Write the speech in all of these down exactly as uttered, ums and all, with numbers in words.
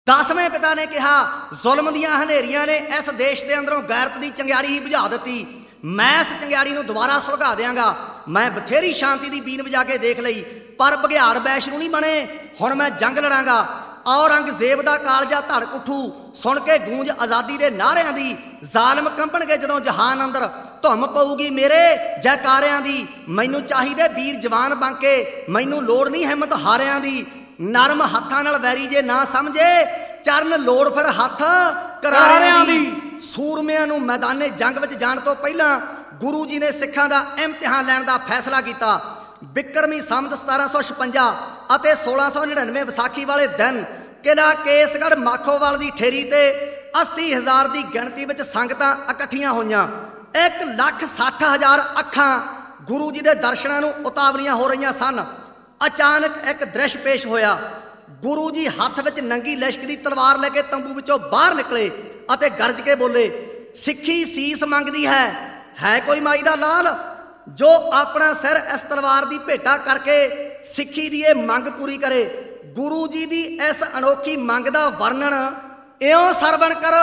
दसवें पिता ने कहा जुल्म दियां हनेरियां ने इस देश के अंदरों गैरत की चंगियाड़ी ही बुझा दी। मैं इस चंगियाड़ी नूं दोबारा सुलगा देंगा। मैं बथेरी शांति की बीन वजा के देख लई पर बघियाड़ वैश्णू नहीं बने। हुण मैं जंग लड़ांगा। औरंगजेब दा कालजा धड़क उठू सुन के गूंज आज़ादी के नारियां दी। जालम कंपणगे जदों जहान अंदर धुम पऊगी मेरे जयकारियां दी। मैनू चाहिए वीर जवान बन के, मैनू लोड़ नहीं हिम्मत हारियां दी। नरम हत्थां नाल वैरी जे ना समझे चरण लोड़ फिर हथ करारियां दी। सूरमियां नूं मैदाने जंग विच जाण तों पहिलां गुरु जी ने सिखां दा इम्तिहान लैण दा फैसला कीता। बिक्रमी संमत सतारह सौ छपंजा ਅਤੇ सोलह सौ नड़िनवे विसाखी वाले दिन किला केसगढ़ माखोवाल की ठेरी ते अस्सी हज़ार की गिणती में संगतां इकट्ठियां होईयां। एक लख सठ हज़ार अखां गुरु जी के दर्शनां नूं उतावलियां हो रही सन। अचानक एक दृश्य पेश होया। गुरु जी हथ विच नंगी लिश्क की तलवार लेके तंबू विचों बाहर निकले अते गरज के बोले, सिक्खी सीस मंगदी है, है कोई माई दा लाल जो अपना सिर इस तलवार की भेटा करके सिक्खी की यह मंग पूरी करे। गुरु जी की इस अनोखी मंग का वर्णन इयों सरवण करो।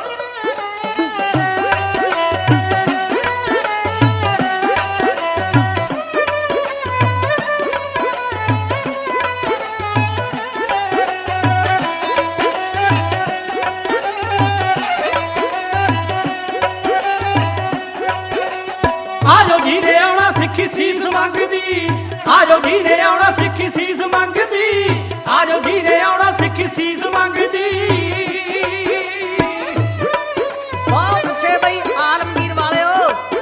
आजो जी ने आउणा सिक्खी सीस मंगदी, आजो जी ने आउणा सिक्खी सीस मंगदी, आजो जी ने आउणा सिक्खी सीस मंगदी। बहुत अच्छे बई आलमगीर वाले हो।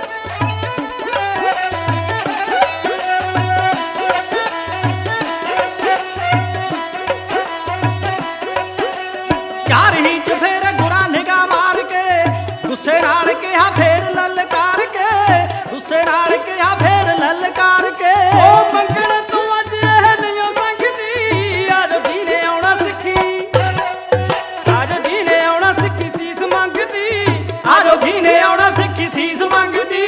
चार ही च फेर गुरा निगाह मार के गुस्से नाल कहा फेर ललकार के, गुस्से नाल कहा फेर ललकार के। ओ मंगण तू अज एह नहीं संगदी, आजो जी ने आउणा सिक्खी, आजो जी ने आउणा सिक्खी सीस मंगदी, आजो जी ने आउणा सिक्खी सीस मंगदी।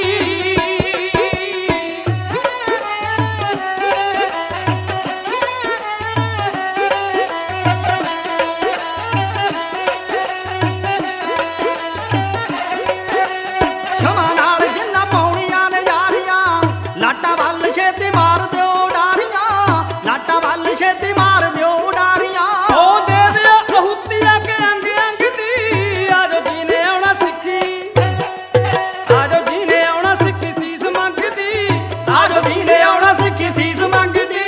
लाटा वल छेती मार दिओ डारियां, लाटा वल छेती मार दिओ डारियां। ओ दे दिओ अहुतिया के अंग अंग दी, आजो जी ने आउणा सिक्खी, आजो जी ने आउणा सिक्खी सीस मंगदी, आजो जी ने आउणा सिक्खी सीस मंगदी।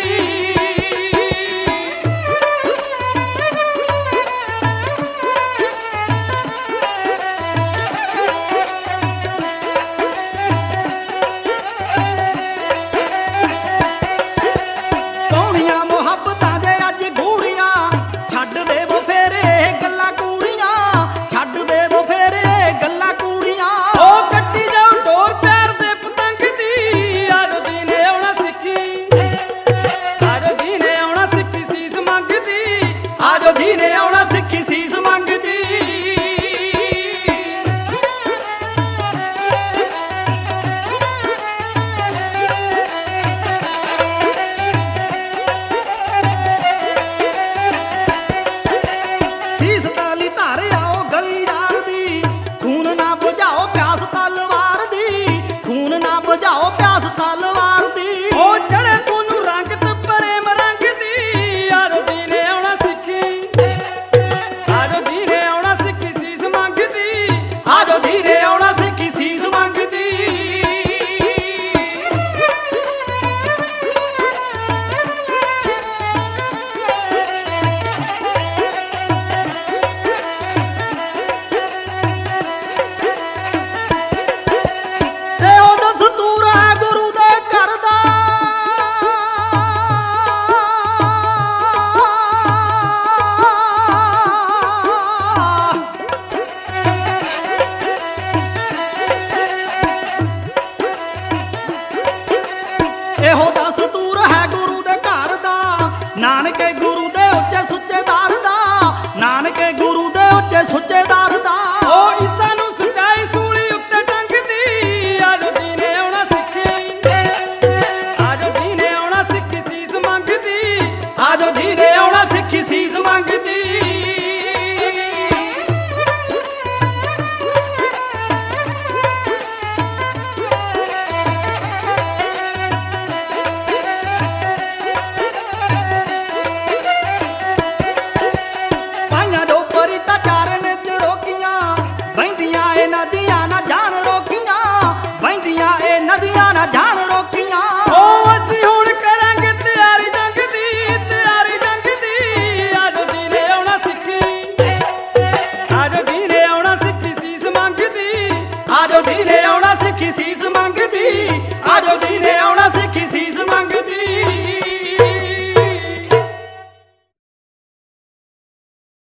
ਗੋਲੀਆਂ ਨਾ ਜਾਣ ਰੋਕੀਆਂ। ਓ ਅਸੀਂ ਹੁਣ ਕਰਾਂਗੇ ਤਿਆਰੀ ਜੰਗ ਦੀ, ਤਿਆਰੀ ਜੰਗ ਦੀ। ਆਜੋ ਜੀ ਨੇ ਆਉਣਾ ਸਿੱਖੀ, ਆਜੋ ਜੀ ਨੇ ਆਉਣਾ ਸਿੱਖੀ ਸੀਸ ਮੰਗਦੀ, ਆਜੋ ਜੀ ਨੇ ਆਉਣਾ